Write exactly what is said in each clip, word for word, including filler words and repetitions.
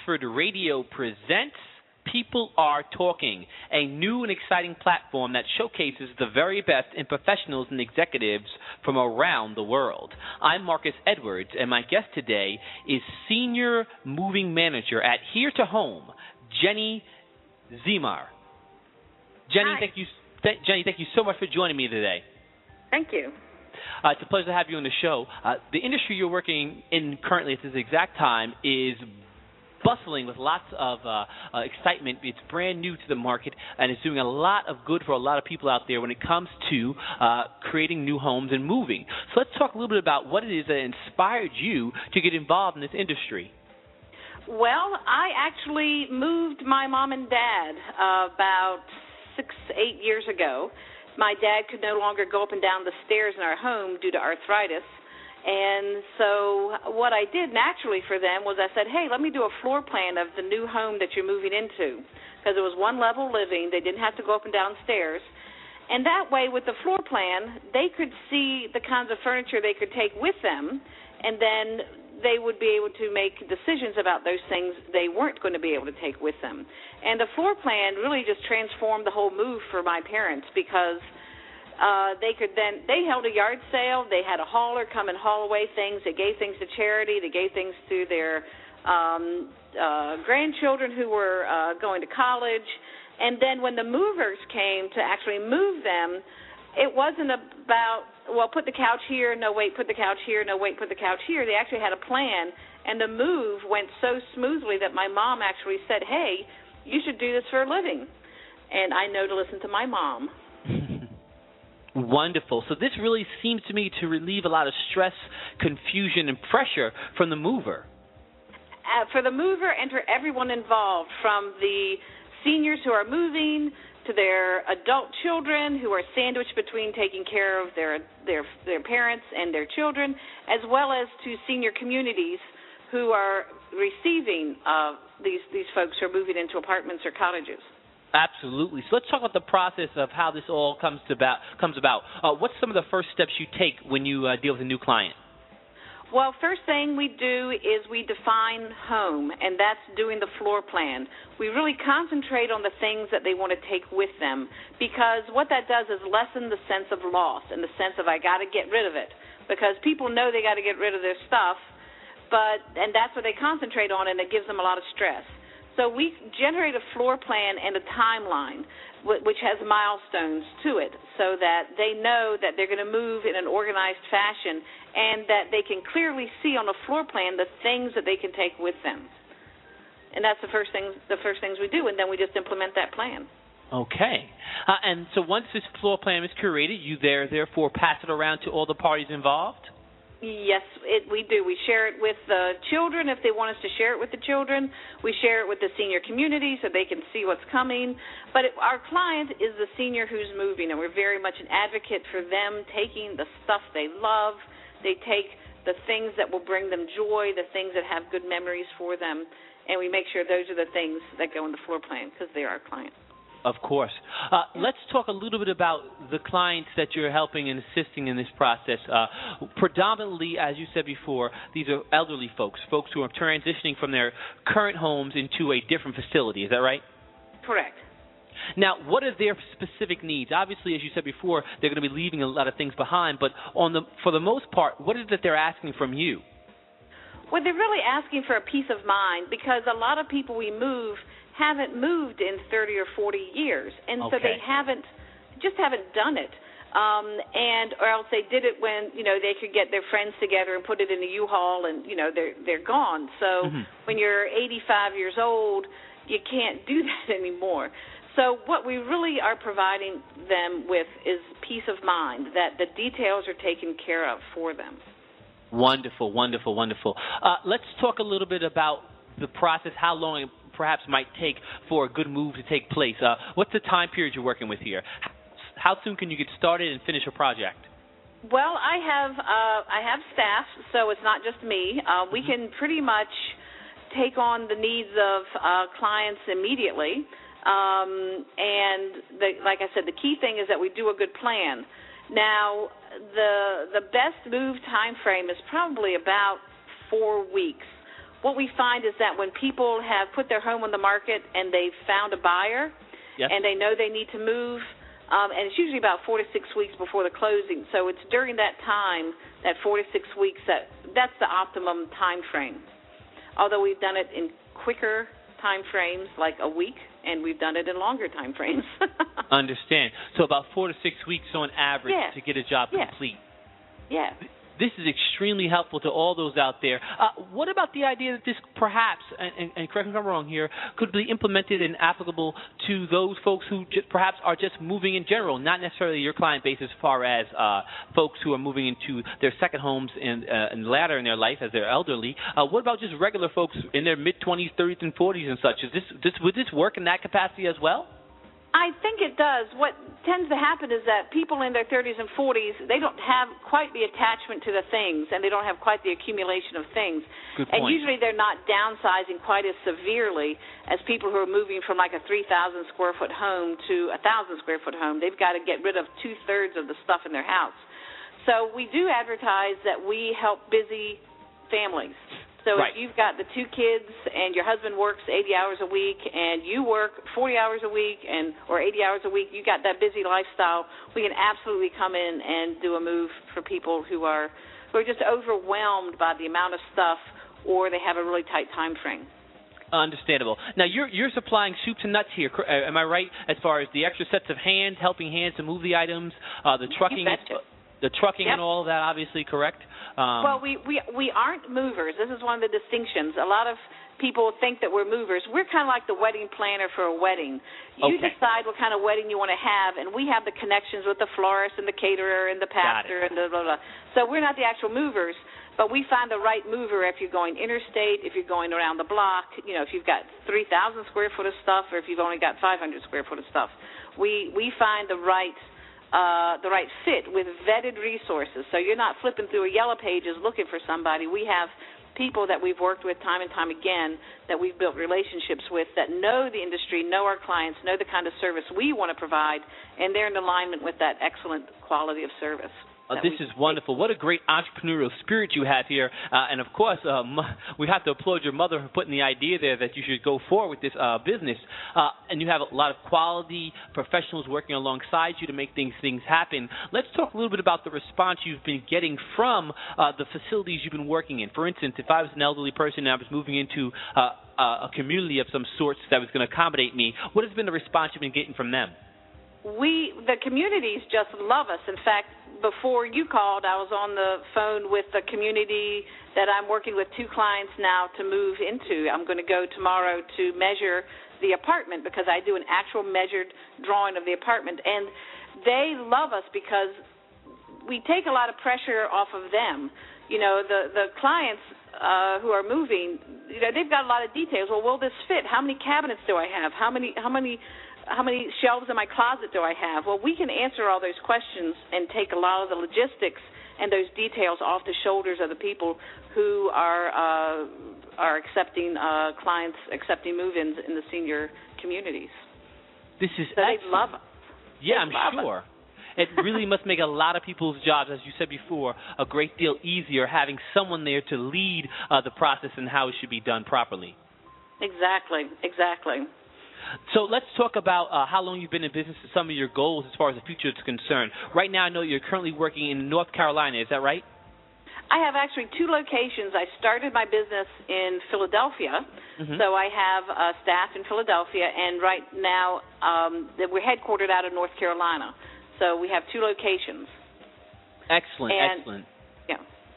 Oxford Radio presents People Are Talking, a new and exciting platform that showcases the very best in professionals and executives from around the world. I'm Marcus Edwards, and my guest today is Senior Moving Manager at Here to Home, Jenny Zimar. Jenny, Hi. thank you, th- Jenny, thank you so much for joining me today. Thank you. Uh, it's a pleasure to have you on the show. Uh, the industry you're working in currently at this exact time is bustling with lots of uh, uh, excitement. It's brand new to the market, and it's doing a lot of good for a lot of people out there when it comes to uh, creating new homes and moving. So let's talk a little bit about what it is that inspired you to get involved in this industry. Well, I actually moved my mom and dad uh, about six, eight years ago. My dad could no longer go up and down the stairs in our home due to arthritis. And so what I did naturally for them was I said, hey, let me do a floor plan of the new home that you're moving into, because it was one-level living. They didn't have to go up and down stairs. And that way, with the floor plan, they could see the kinds of furniture they could take with them, and then they would be able to make decisions about those things they weren't going to be able to take with them. And the floor plan really just transformed the whole move for my parents, because Uh, they could then, they held a yard sale. They had a hauler come and haul away things. They gave things to charity. They gave things to their um, uh, grandchildren who were uh, going to college. And then when the movers came to actually move them, it wasn't about, well, put the couch here, no, wait, put the couch here, no, wait, put the couch here. They actually had a plan, and the move went so smoothly that my mom actually said, hey, you should do this for a living. And I know to listen to my mom. Wonderful. So this really seems to me to relieve a lot of stress, confusion, and pressure from the mover. Uh, for the mover and for everyone involved, from the seniors who are moving to their adult children who are sandwiched between taking care of their their their parents and their children, as well as to senior communities who are receiving uh, these these folks who are moving into apartments or cottages. Absolutely. So let's talk about the process of how this all comes to about. Comes about. Uh, what's some of the first steps you take when you uh, deal with a new client? Well, first thing we do is we define home, and that's doing the floor plan. We really concentrate on the things that they want to take with them, because what that does is lessen the sense of loss and the sense of I got to get rid of it, because people know they got to get rid of their stuff, but and that's what they concentrate on, and it gives them a lot of stress. So we generate a floor plan and a timeline, which has milestones to it, so that they know that they're going to move in an organized fashion and that they can clearly see on a floor plan the things that they can take with them. And that's the first thing, the first things we do, and then we just implement that plan. Okay. Uh, and so once this floor plan is created, you there therefore pass it around to all the parties involved? Yes, it, we do. We share it with the children if they want us to share it with the children. We share it with the senior community so they can see what's coming. But it, our client is the senior who's moving, and we're very much an advocate for them taking the stuff they love. They take the things that will bring them joy, the things that have good memories for them, and we make sure those are the things that go in the floor plan because they're our client. Of course. Uh, let's talk a little bit about the clients that you're helping and assisting in this process. Uh, predominantly, as you said before, these are elderly folks, folks who are transitioning from their current homes into a different facility. Is that right? Correct. Now, what are their specific needs? Obviously, as you said before, they're going to be leaving a lot of things behind, but on the, for the most part, what is it that they're asking from you? Well, they're really asking for a peace of mind, because a lot of people we move haven't moved in thirty or forty years, and okay. so they haven't, just haven't done it. Um, and or else they did it when, you know, they could get their friends together and put it in a U-Haul, and, you know, they're, they're gone. So mm-hmm. when you're eighty-five years old, you can't do that anymore. So what we really are providing them with is peace of mind, that the details are taken care of for them. Wonderful, wonderful, wonderful. Uh, let's talk a little bit about the process, how long it perhaps might take for a good move to take place. Uh, what's the time period you're working with here? How soon can you get started and finish a project? Well, I have uh, I have staff, so it's not just me. Uh, we can pretty much take on the needs of uh, clients immediately. Um, and the, like I said, the key thing is that we do a good plan. Now, the the best move time frame is probably about four weeks. what we find is that when people have put their home on the market and they've found a buyer, yes. and they know they need to move, um, and it's usually about four to six weeks before the closing. So it's during that time, that four to six weeks, that that's the optimum time frame. Although we've done it in quicker time frames, like a week, and we've done it in longer time frames. Understand. So about four to six weeks on average yeah. to get a job yeah. complete. Yeah. This is extremely helpful to all those out there. Uh, what about the idea that this perhaps, and, and, and correct me if I'm wrong here, could be implemented and applicable to those folks who just, perhaps are just moving in general, not necessarily your client base as far as uh, folks who are moving into their second homes and, uh, and later in their life as they're elderly. Uh, what about just regular folks in their mid-twenties, thirties, and forties and such? Is this, this would this work in that capacity as well? I think it does. What tends to happen is that people in their thirties and forties, they don't have quite the attachment to the things, and they don't have quite the accumulation of things. Good and point. usually they're not downsizing quite as severely as people who are moving from like a three thousand square foot home to a one thousand square foot home. They've got to get rid of two-thirds of the stuff in their house. So we do advertise that we help busy families. So right. if you've got the two kids and your husband works eighty hours a week and you work forty hours a week and or eighty hours a week, you got that busy lifestyle, we can absolutely come in and do a move for people who are who are just overwhelmed by the amount of stuff or they have a really tight time frame. Understandable. Now, you're you're supplying soups and nuts here. Am I right? As far as the extra sets of hands, helping hands to move the items, uh, the trucking, the trucking, yep. and all of that. Obviously, correct. Um, well, we, we we aren't movers. This is one of the distinctions. A lot of people think that we're movers. We're kind of like the wedding planner for a wedding. You okay. decide what kind of wedding you want to have, and we have the connections with the florist and the caterer and the pastor and blah, blah, blah. So we're not the actual movers, but we find the right mover if you're going interstate, if you're going around the block, you know, if you've got three thousand square foot of stuff or if you've only got five hundred square foot of stuff. We, we find the right Uh, the right fit with vetted resources. So you're not flipping through a yellow pages looking for somebody. We have people that we've worked with time and time again that we've built relationships with that know the industry, know our clients, know the kind of service we want to provide, and they're in alignment with that excellent quality of service. Uh, this is wonderful. What a great entrepreneurial spirit you have here. Uh, and, of course, uh, we have to applaud your mother for putting the idea there that you should go forward with this uh, business. Uh, and you have a lot of quality professionals working alongside you to make things things happen. Let's talk a little bit about the response you've been getting from uh, the facilities you've been working in. For instance, if I was an elderly person and I was moving into uh, a community of some sorts that was going to accommodate me, what has been the response you've been getting from them? We, the communities just love us. In fact, before you called, I was on the phone with the community that I'm working with two clients now to move into. I'm going to go tomorrow to measure the apartment because I do an actual measured drawing of the apartment. And they love us because we take a lot of pressure off of them. You know, the, the clients uh, who are moving, you know, they've got a lot of details. Well, will this fit? How many cabinets do I have? How many, how many... How many shelves in my closet do I have? Well, we can answer all those questions and take a lot of the logistics and those details off the shoulders of the people who are uh, are accepting uh, clients, accepting move-ins in the senior communities. This is so they love us. Yeah, they I'm love sure. Us. It really must make a lot of people's jobs, as you said before, a great deal easier having someone there to lead uh, the process and how it should be done properly. Exactly, exactly. So let's talk about uh, how long you've been in business and some of your goals as far as the future is concerned. Right now I know you're currently working in North Carolina. Is that right? I have actually two locations. I started my business in Philadelphia, mm-hmm. so I have uh, staff in Philadelphia, and right now um, we're headquartered out of North Carolina. So we have two locations. Excellent, and, excellent. Yeah.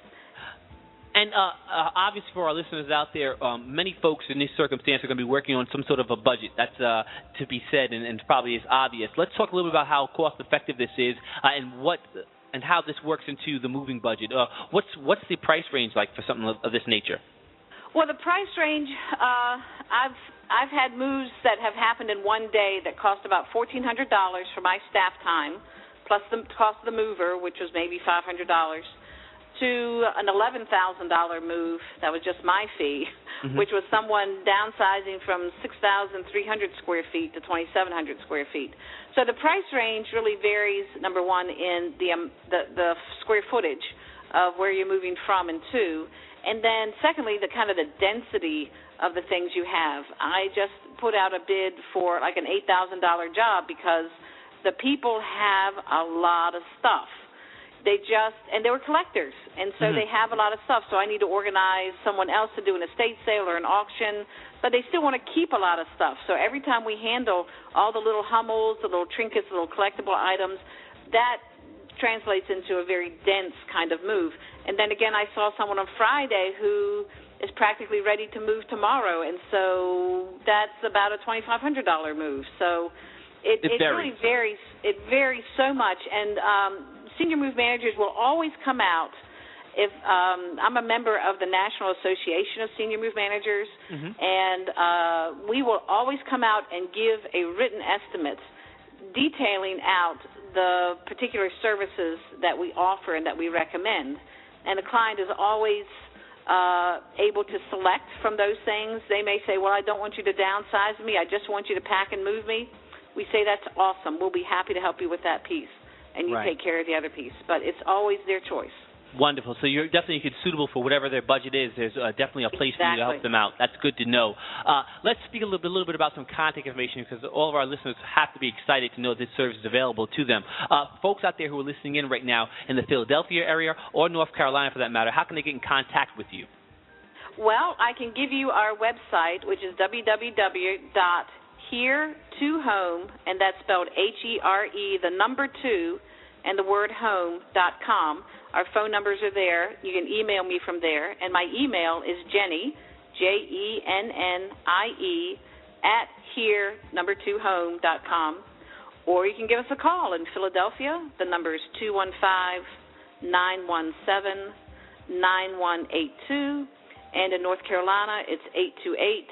And uh, uh, obviously for our listeners out there, um, many folks in this circumstance are going to be working on some sort of a budget. That's uh, to be said and, and probably is obvious. Let's talk a little bit about how cost-effective this is uh, and what and how this works into the moving budget. Uh, what's what's the price range like for something of, of this nature? Well, the price range, uh, I've I've had moves that have happened in one day that cost about fourteen hundred dollars for my staff time, plus the cost of the mover, which was maybe five hundred dollars. To an eleven thousand dollars move, that was just my fee, mm-hmm. which was someone downsizing from six thousand three hundred square feet to twenty-seven hundred square feet. So the price range really varies, number one, in the um, the, the square footage of where you're moving from and to. And then secondly, the kind of the density of the things you have. I just put out a bid for like an eight thousand dollars job because the people have a lot of stuff. They just, and they were collectors, and so mm-hmm. they have a lot of stuff. So I need to organize someone else to do an estate sale or an auction, but they still want to keep a lot of stuff. So every time we handle all the little Hummels, the little trinkets, the little collectible items, that translates into a very dense kind of move. And then again, I saw someone on Friday who is practically ready to move tomorrow, and so that's about a twenty-five hundred dollars move. So it, it, it really varies. It varies so much, and um, Senior Move Managers will always come out. If um, I'm a member of the National Association of Senior Move Managers, mm-hmm. and uh, we will always come out and give a written estimate detailing out the particular services that we offer and that we recommend. And the client is always uh, able to select from those things. They may say, well, I don't want you to downsize me. I just want you to pack and move me. We say, that's awesome. We'll be happy to help you with that piece, and you right. take care of the other piece. But it's always their choice. Wonderful. So you're definitely suitable for whatever their budget is. There's uh, definitely a place exactly. for you to help them out. That's good to know. Uh, let's speak a little bit, a little bit about some contact information, because all of our listeners have to be excited to know this service is available to them. Uh, folks out there who are listening in right now in the Philadelphia area or North Carolina, for that matter, how can they get in contact with you? Well, I can give you our website, which is w w w dot here to home, and that's spelled H E R E, the number two, and the word home dot com. Our phone numbers are there. You can email me from there. And my email is Jennie, J E N N I E, at here, number two, home dot com. Or you can give us a call in Philadelphia. The number is two one five, nine one seven, nine one eight two. And in North Carolina, it's eight two eight,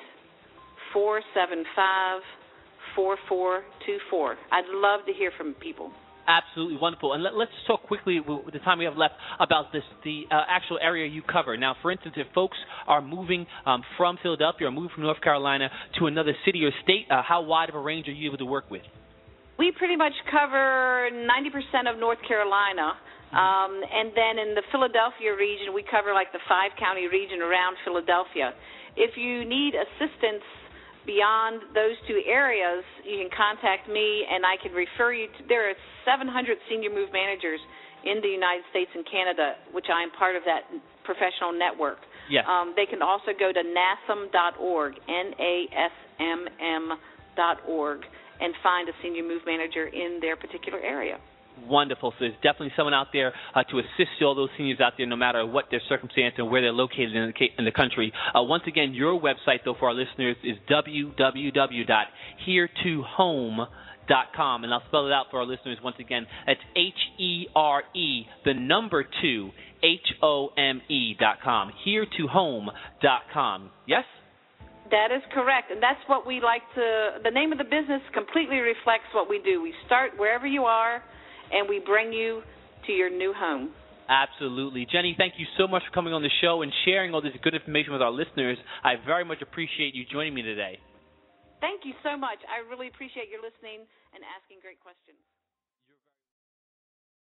four seven five, four four two four. I'd love to hear from people. Absolutely wonderful. And let, let's talk quickly with the time we have left about this, the uh, actual area you cover. Now, for instance, if folks are moving um, from Philadelphia or moving from North Carolina to another city or state, uh, how wide of a range are you able to work with? We pretty much cover ninety percent of North Carolina. Um, and then in the Philadelphia region, we cover like the five-county region around Philadelphia. If you need assistance beyond those two areas, you can contact me, and I can refer you to, there are seven hundred senior move managers in the United States and Canada, which I am part of that professional network. Yes. Um, they can also go to N A S M dot org, N A S M M dot org, and find a senior move manager in their particular area. Wonderful. So there's definitely someone out there uh, to assist all those seniors out there, no matter what their circumstance and where they're located in the, in the country. Uh, once again, your website, though, for our listeners is w w w dot here to home dot com, and I'll spell it out for our listeners once again. That's H E R E, the number two, H O M E dot com, here to home dot com. Yes? That is correct, and that's what we like to, the name of the business completely reflects what we do. We start wherever you are, and we bring you to your new home. Absolutely. Jennie, thank you so much for coming on the show and sharing all this good information with our listeners. I very much appreciate you joining me today. Thank you so much. I really appreciate your listening and asking great questions.